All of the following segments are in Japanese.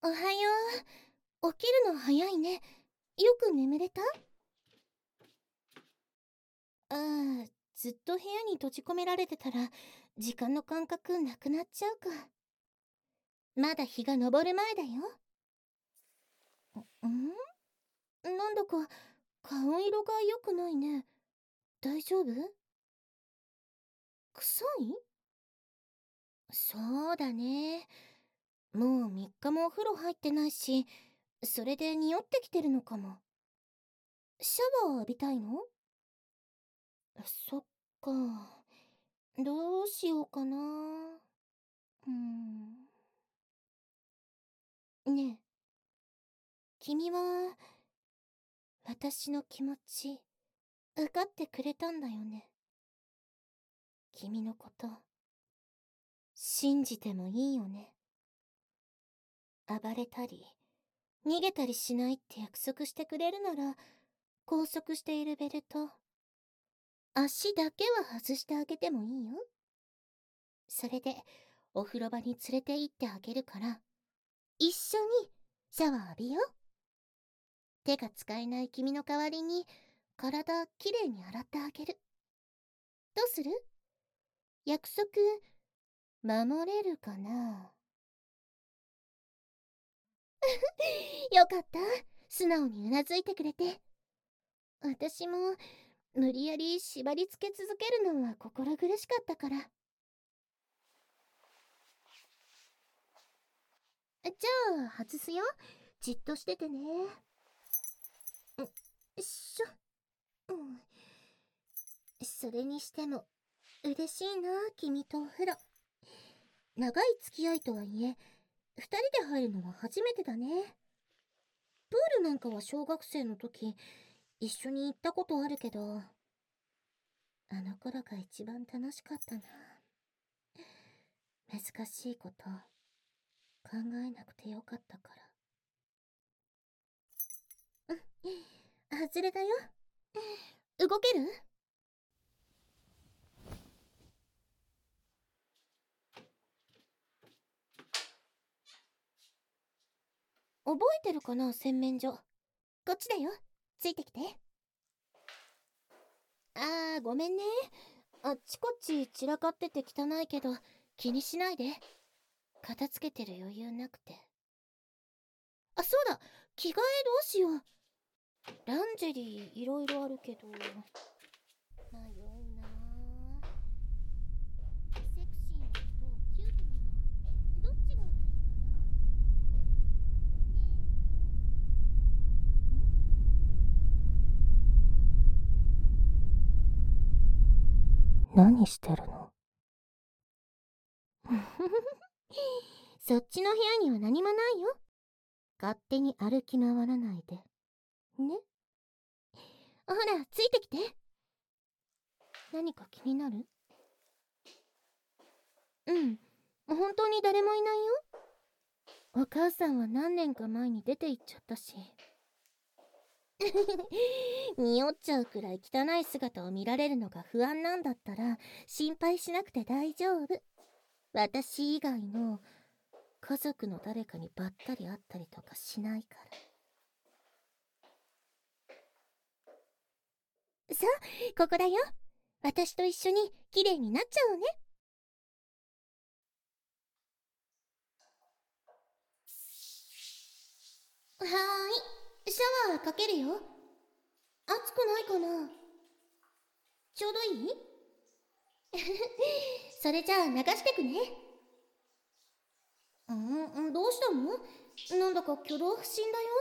おはよう。起きるの早いね。よく眠れた？ずっと部屋に閉じ込められてたら、時間の感覚なくなっちゃうか。まだ日が昇る前だよ。なんだか、顔色が良くないね。大丈夫？臭い？そうだね。もう3日もお風呂入ってないし、それで匂ってきてるのかも。シャワー浴びたいの？そっか。どうしようかな。ねえ、君は私の気持ち分かってくれたんだよね。君のこと信じてもいいよね。暴れたり逃げたりしないって約束してくれるなら、拘束しているベルト足だけは外してあげてもいいよ。それでお風呂場に連れて行ってあげるから、一緒にシャワー浴びよう。手が使えない君の代わりに体きれいに洗ってあげる。どうする？約束守れるかな？よかった。素直にうなずいてくれて。私も無理やり縛り付け続けるのは心苦しかったから。じゃあ外すよ。じっとしててね。しょ、それにしても嬉しいな、君とお風呂。長い付き合いとはいえ、二人で入るのは初めてだね。プールなんかは小学生の時一緒に行ったことあるけど、あの頃が一番楽しかったな。難しいこと考えなくてよかったから。外れだよ。動ける？覚えてるかな、洗面所。こっちだよ。ついてきて。ごめんね。あっちこっち散らかってて汚いけど、気にしないで。片付けてる余裕なくて。そうだ、着替えどうしよう。ランジェリーいろいろあるけど、迷うな。セクシーなのとキュートなの、どっちがタイプかな。何してるの？そっちの部屋には何もないよ。勝手に歩き回らないでね。ほら、ついてきて。何か気になる？本当に誰もいないよ。お母さんは何年か前に出て行っちゃったし。匂っちゃうくらい汚い姿を見られるのが不安なんだったら心配しなくて大丈夫。私以外の家族の誰かにばったり会ったりとかしないから。さあ、ここだよ。私と一緒に綺麗になっちゃおうね。はーい、シャワーかけるよ。熱くないかな？ちょうどいい？それじゃあ流してくね。どうしたの？なんだか挙動不審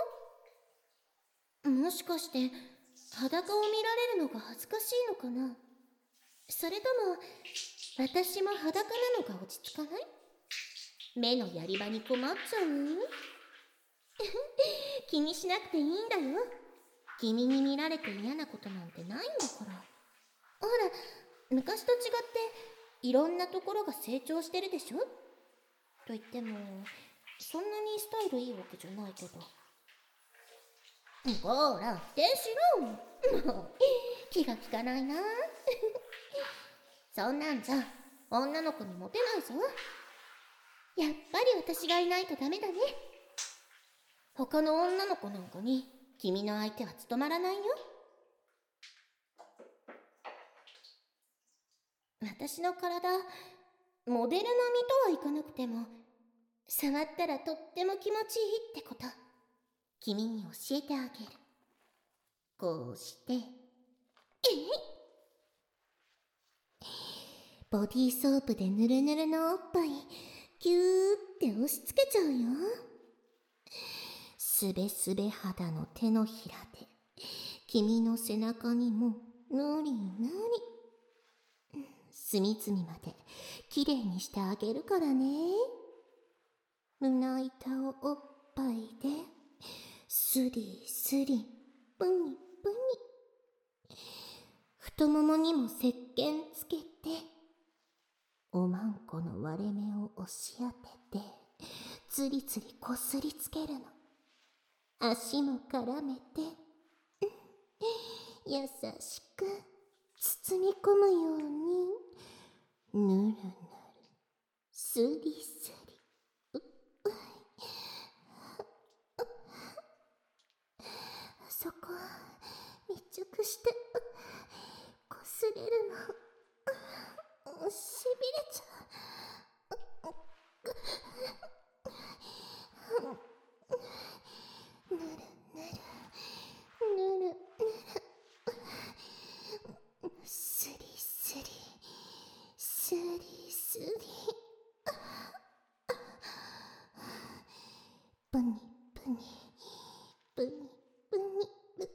だよ。もしかして裸を見られるのが恥ずかしいのかな？それとも私も裸なのが落ち着かない？目のやり場に困っちゃう？気にしなくていいんだよ。君に見られて嫌なことなんてないんだから。ほら、昔と違っていろんなところが成長してるでしょ？と言ってもそんなにスタイルいいわけじゃないけど。ほら、否定しろ。もう気が利かないな。そんなんじゃ女の子にモテないぞ。やっぱり私がいないとダメだね。 他の女の子なんかに君の相手は務まらないよ。私の体、モデル並みとはいかなくても、触ったらとっても気持ちいいってこと、君に教えてあげる。こうして、ボディーソープでぬるぬるのおっぱい、ぎゅーって押し付けちゃうよ。すべすべ肌の手のひらで、君の背中にもぬりぬり。隅々まできれいにしてあげるからね。胸板をおっぱいで、スリスリ、ぷにぷに。太ももにも石鹸つけて、おまんこの割れ目を押し当てて、つりつりこすりつけるの。足も絡めて、優しく包み込むように、ぬるぬる、すりすり。そこ密着してこすれるの、しびれちゃう。ぬるぬるぬるぬる、すりすりすりすり、ぷにぷにぷにぷに。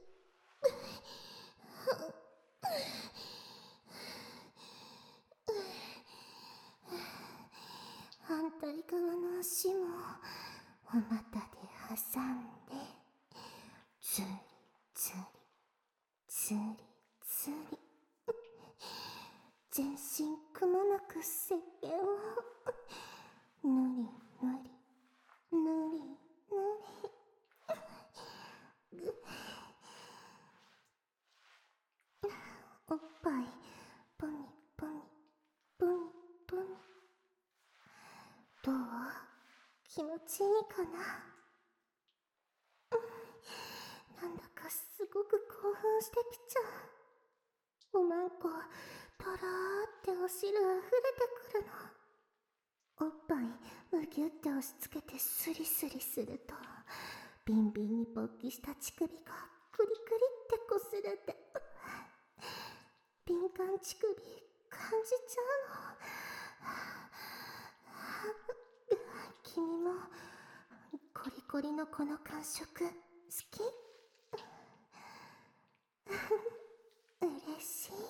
反対側の足もお股で挟んで、つりつりつりつり、全身くまなく石鹸をぬりぬりぬりぬり。おっぱいぷにぷにぷにぷに。どう？気持ちいいかな？なんだかすごく興奮してきちゃう。おまんこ、とろーってお汁あふれてくるの。おっぱいむぎゅって押し付けてスリスリすると、ビンビンに勃起した乳首がクリクリってこすれて、敏感乳首感じちゃうの。君もコリコリのこの感触好き？嬉しい。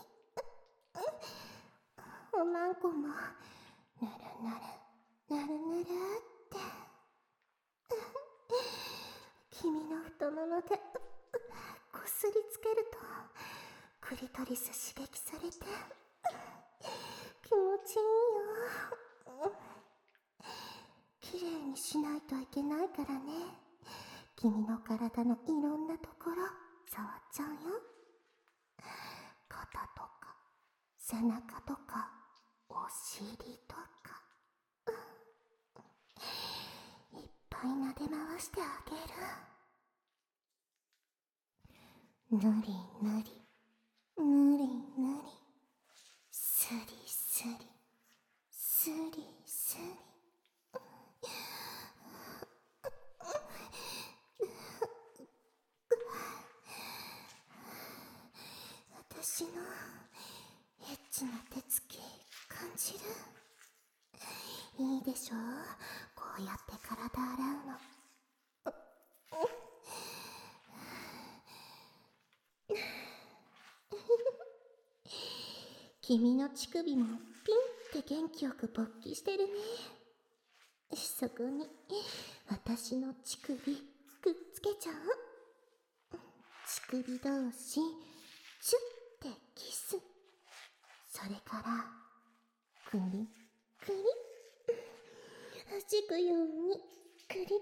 おまんこもぬるぬるぬるぬるって君の太ももでこすりつけると、クリトリス刺激されて気持ちいいよ。きれいにしないといけないからね。君の体のいろんなところ触っちゃうよ。肩とか背中とかお尻とか、いっぱい撫で回してあげる。ぬりぬりぬりぬり、すりすりすりすり。私のエッチな手つき感じる？いいでしょ？こうやって体洗うの。君の乳首もピンって元気よく勃起してるね。そこに私の乳首くっつけちゃう。乳首同士チュッてキス。それからクリクリ、弾くようにクリクリ。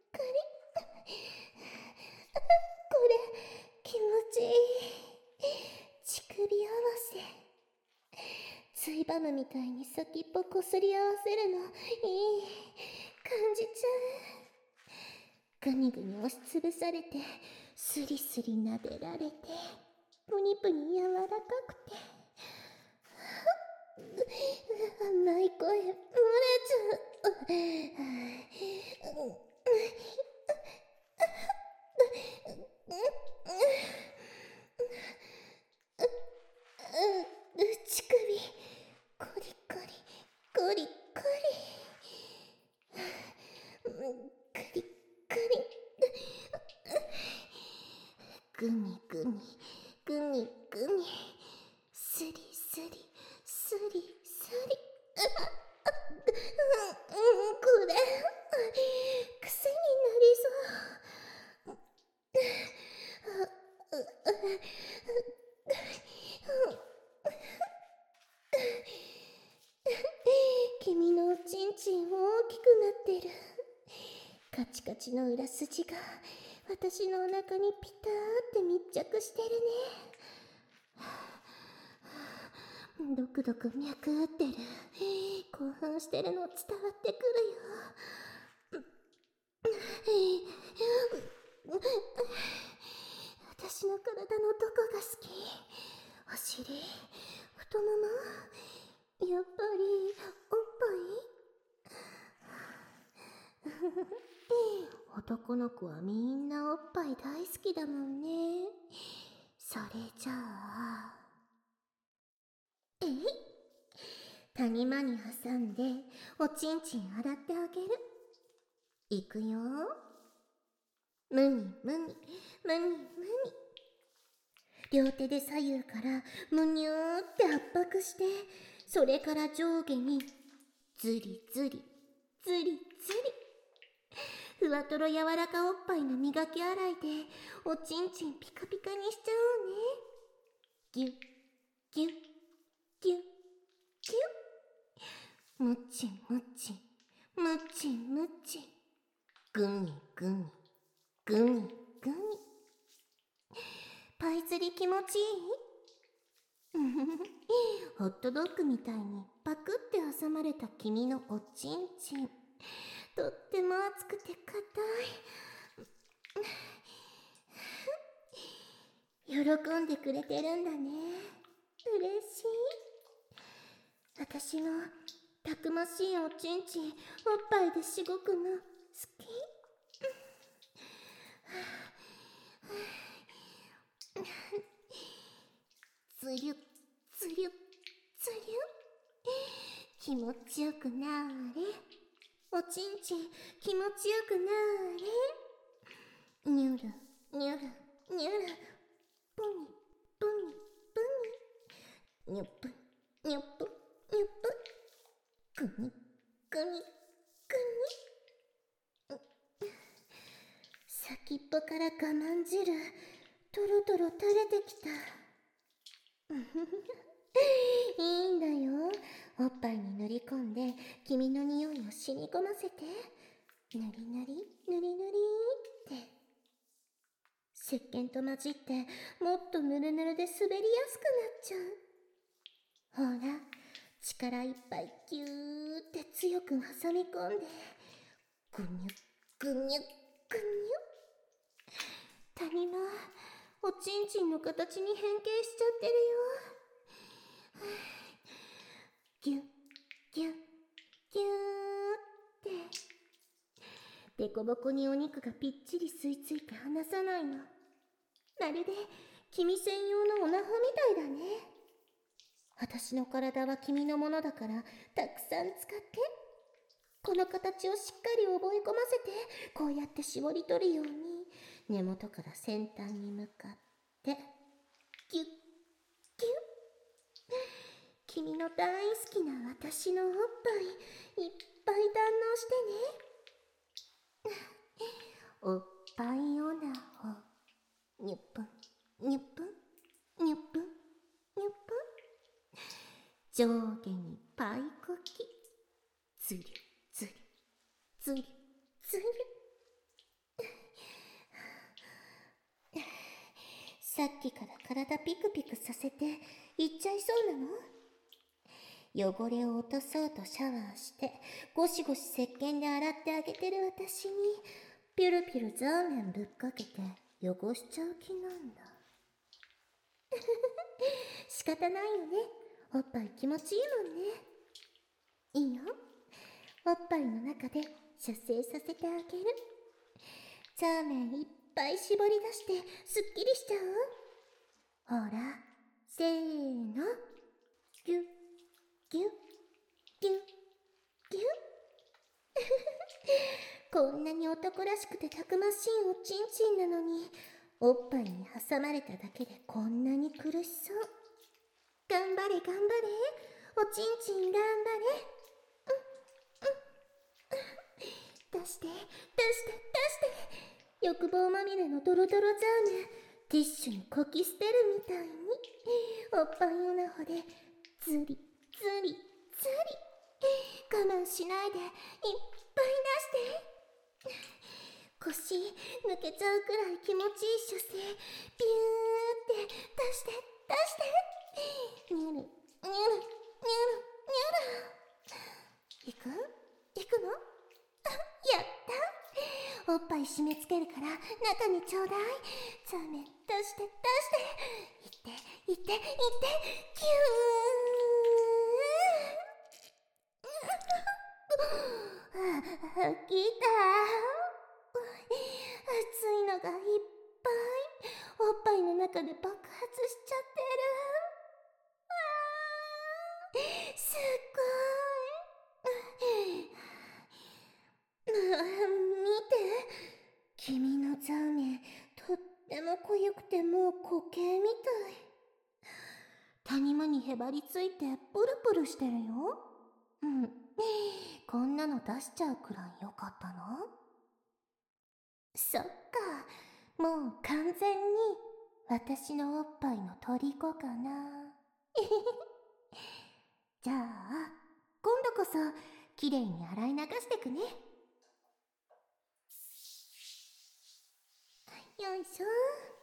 これ気持ちいい。乳首合わせ、ついばむみたいに先っぽこすり合わせるのいい感じちゃぐにぐに押しつぶされて、スリスリ撫でられて、プニプニ柔らかくて、甘い声漏れちゃう。乳首コリコリコリコリ、クリクリ、グミグミグミグミ、スリスリスリスリ、これ癖になりそう。君のおちんちん大きくなってる。カチカチの裏筋が私のお腹にピターって密着してるね。ドクドク脈打ってる。興奮してるの伝わってくるよ。私の体のどこが好き？お尻？太もも？やっぱりおっぱい？男の子はみんなおっぱい大好きだもんね。それじゃあ、谷間に挟んでおちんちん洗ってあげる。いくよ。むにむにむにむに。両手で左右からむにゅーって圧迫して、それから上下にずりずりずりずり。ふわとろ柔らかおっぱいの磨き洗いでおちんちんピカピカにしちゃおうね。ぎゅっぎゅっぎゅっぎゅっ。むちむちむちむち、ぐみぐみぐみぐみ。パイ釣り気持ちいい？ホットドッグみたいにパクって挟まれた君のおちんちん、とっても熱くて硬い。喜んでくれてるんだね。嬉しい。私のたくましいおちんちん、おっぱいでしごくの好き？つりゅつりゅつりゅ、気持ちよくなーれ。おちんちん気持ちよくなーれ。にゅるにゅるにゅる、ぷにぷにぷに、にゅぷにゅぷにゅぷ、くにくにくに。先っぽから我慢汁とろとろ垂れてきた。いいんだよ。おっぱいに塗り込んで君の匂いを染み込ませて、ぬりぬりぬりぬりって。石鹸と混じってもっとぬるぬるで滑りやすくなっちゃう。ほら、力いっぱいギューって強く挟み込んで、ぐにゅぐにゅぐにゅ。谷間、おちんちんの形に変形しちゃってるよ。ギュッギュッギューって。でこぼこにお肉がぴっちり吸い付いて離さないの。まるで君専用のオナホみたいだね。私の体は君のものだからたくさん使って。この形をしっかり覚え込ませて、こうやって絞り取るように根元から先端に向かってギュッギュッ。君の大好きな私のおっぱいいっぱい堪能してね。おっぱいオナホ、にゅっぷんにゅっぷんにゅっぷんにゅっぷん。上下にパイこき、つりつりつりつり。さっきから体ピクピクさせていっちゃいそうなの？汚れを落とそうとシャワーしてゴシゴシ石鹸で洗ってあげてる私にピュルピュルザーメンぶっかけて汚しちゃう気なんだ。仕方ないよね。おっぱい気持ちいいもんね。いいよ。おっぱいの中で射精させてあげる。ザーメンいっぱい絞り出してすっきりしちゃう。ほら、せーの。ギュッ、ギュッ、ギュッ、ギュッ。こんなに男らしくてたくましいおちんちんなのに、おっぱいに挟まれただけでこんなに苦しそう。頑張れ頑張れ、おちんちん頑張れ。出して出して出して。欲望まみれのドロドロザーメン、ティッシュにこき捨てるみたいに、おっぱいオナホでズリズリズリ。我慢しないでいっぱい出して。腰抜けちゃうくらい気持ちいい射精、ビューって出して出して。ニュルニュルニュルニュル。行くの。やった。おっぱい締め付けるから中にちょうだい。ザーメン出して出して。いってキュー。来た。熱いのがいっぱいおっぱいの中で爆発しちゃってる。すっごい。見て、君のザーメンとっても濃ゆくてもう固形みたい。谷間にへばりついてプルプルしてるよ。こんなの出しちゃうくらいよかったの。そっか、もう完全に私のおっぱいの虜かな。じゃあ今度こそきれいに洗い流してくね。よいしょ。